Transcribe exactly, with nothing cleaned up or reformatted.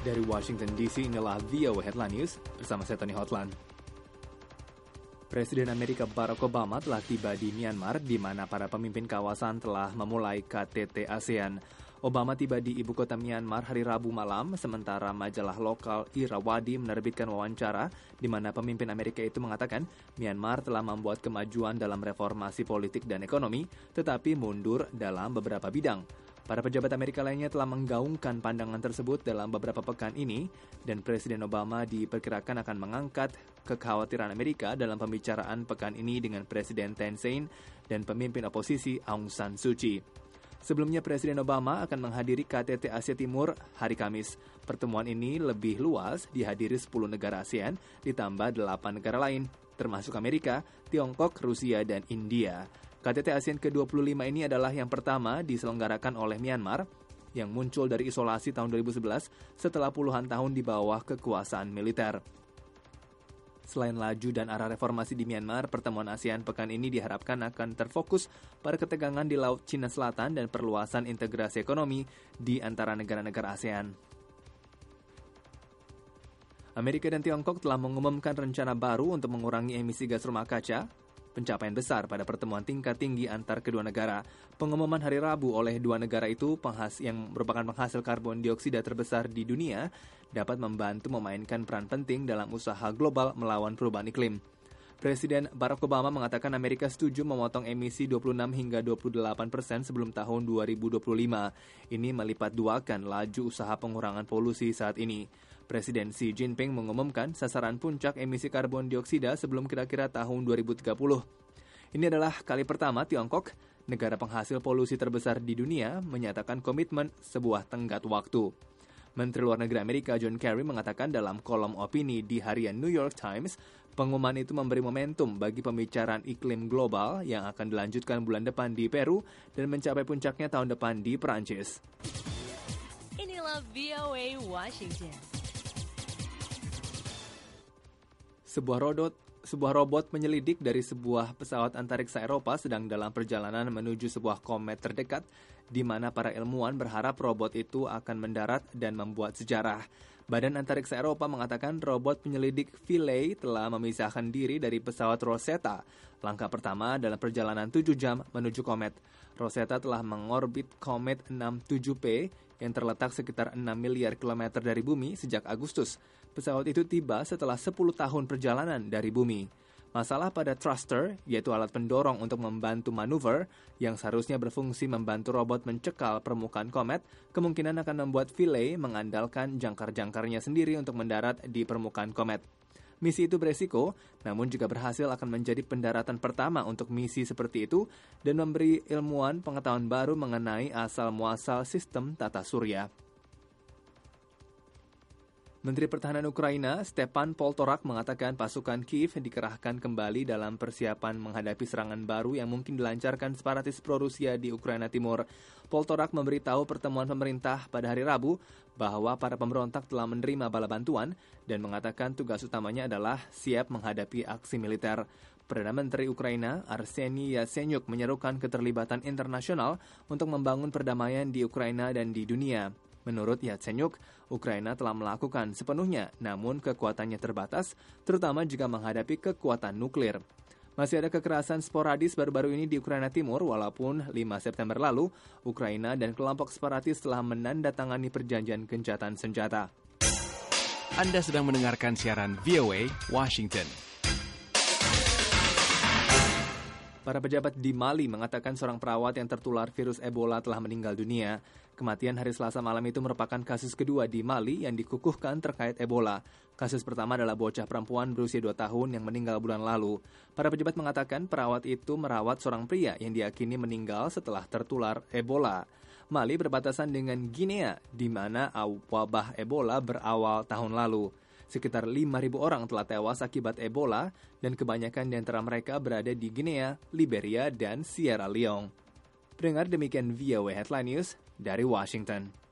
Dari Washington D C, inilah V O A Headline News bersama saya Tony Hotland. Presiden Amerika Barack Obama telah tiba di Myanmar, di mana para pemimpin kawasan telah memulai K T T ASEAN. Obama tiba di ibu kota Myanmar hari Rabu malam, sementara majalah lokal Irrawaddy menerbitkan wawancara di mana pemimpin Amerika itu mengatakan Myanmar telah membuat kemajuan dalam reformasi politik dan ekonomi, tetapi mundur dalam beberapa bidang. Para pejabat Amerika lainnya telah menggaungkan pandangan tersebut dalam beberapa pekan ini, dan Presiden Obama diperkirakan akan mengangkat kekhawatiran Amerika dalam pembicaraan pekan ini dengan Presiden Thein Sein dan pemimpin oposisi Aung San Suu Kyi. Sebelumnya, Presiden Obama akan menghadiri K T T Asia Timur hari Kamis. Pertemuan ini lebih luas dihadiri sepuluh negara ASEAN ditambah delapan negara lain, termasuk Amerika, Tiongkok, Rusia, dan India. K T T ASEAN ke dua puluh lima ini adalah yang pertama diselenggarakan oleh Myanmar yang muncul dari isolasi tahun dua ribu sebelas setelah puluhan tahun di bawah kekuasaan militer. Selain laju dan arah reformasi di Myanmar, pertemuan ASEAN pekan ini diharapkan akan terfokus pada ketegangan di Laut Cina Selatan dan perluasan integrasi ekonomi di antara negara-negara ASEAN. Amerika dan Tiongkok telah mengumumkan rencana baru untuk mengurangi emisi gas rumah kaca, pencapaian besar pada pertemuan tingkat tinggi antar kedua negara. Pengumuman hari Rabu oleh dua negara itu penghas yang merupakan penghasil karbon dioksida terbesar di dunia dapat membantu memainkan peran penting dalam usaha global melawan perubahan iklim. Presiden Barack Obama mengatakan Amerika setuju memotong emisi dua puluh enam hingga dua puluh delapan persen sebelum tahun dua ribu dua puluh lima. Ini melipat duakan laju usaha pengurangan polusi saat ini. Presiden Xi Jinping mengumumkan sasaran puncak emisi karbon dioksida sebelum kira-kira tahun dua ribu tiga puluh. Ini adalah kali pertama Tiongkok, negara penghasil polusi terbesar di dunia, menyatakan komitmen sebuah tenggat waktu. Menteri Luar Negeri Amerika John Kerry mengatakan dalam kolom opini di harian New York Times, pengumuman itu memberi momentum bagi pembicaraan iklim global yang akan dilanjutkan bulan depan di Peru dan mencapai puncaknya tahun depan di Perancis. Inilah V O A Washington. Sebuah robot, sebuah robot penyelidik dari sebuah pesawat antariksa Eropa sedang dalam perjalanan menuju sebuah komet terdekat, di mana para ilmuwan berharap robot itu akan mendarat dan membuat sejarah. Badan Antariksa Eropa mengatakan robot penyelidik Philae telah memisahkan diri dari pesawat Rosetta, langkah pertama dalam perjalanan tujuh jam menuju komet. Rosetta telah mengorbit komet enam puluh tujuh P yang terletak sekitar enam miliar kilometer dari bumi sejak Agustus. Pesawat itu tiba setelah sepuluh tahun perjalanan dari bumi. Masalah pada thruster, yaitu alat pendorong untuk membantu manuver, yang seharusnya berfungsi membantu robot mencekal permukaan komet, kemungkinan akan membuat Philae mengandalkan jangkar-jangkarnya sendiri untuk mendarat di permukaan komet. Misi itu beresiko, namun jika berhasil akan menjadi pendaratan pertama untuk misi seperti itu dan memberi ilmuwan pengetahuan baru mengenai asal-muasal sistem tata surya. Menteri Pertahanan Ukraina, Stepan Poltorak, mengatakan pasukan Kiev dikerahkan kembali dalam persiapan menghadapi serangan baru yang mungkin dilancarkan separatis pro-Rusia di Ukraina Timur. Poltorak memberitahu pertemuan pemerintah pada hari Rabu bahwa para pemberontak telah menerima bala bantuan dan mengatakan tugas utamanya adalah siap menghadapi aksi militer. Perdana Menteri Ukraina, Arseniy Yatsenyuk, menyerukan keterlibatan internasional untuk membangun perdamaian di Ukraina dan di dunia. Menurut Yatsenyuk, Ukraina telah melakukan sepenuhnya, namun kekuatannya terbatas, terutama jika menghadapi kekuatan nuklir. Masih ada kekerasan sporadis baru-baru ini di Ukraina Timur, walaupun lima September lalu, Ukraina dan kelompok separatis telah menandatangani perjanjian gencatan senjata. Anda sedang mendengarkan siaran V O A Washington. Para pejabat di Mali mengatakan seorang perawat yang tertular virus Ebola telah meninggal dunia. Kematian hari Selasa malam itu merupakan kasus kedua di Mali yang dikukuhkan terkait Ebola. Kasus pertama adalah bocah perempuan berusia dua tahun yang meninggal bulan lalu. Para pejabat mengatakan perawat itu merawat seorang pria yang diyakini meninggal setelah tertular Ebola. Mali berbatasan dengan Guinea, di mana wabah Ebola berawal tahun lalu. Sekitar lima ribu orang telah tewas akibat Ebola dan kebanyakan di antara mereka berada di Guinea, Liberia, dan Sierra Leone. Pendengar, demikian V O A Headline News dari Washington.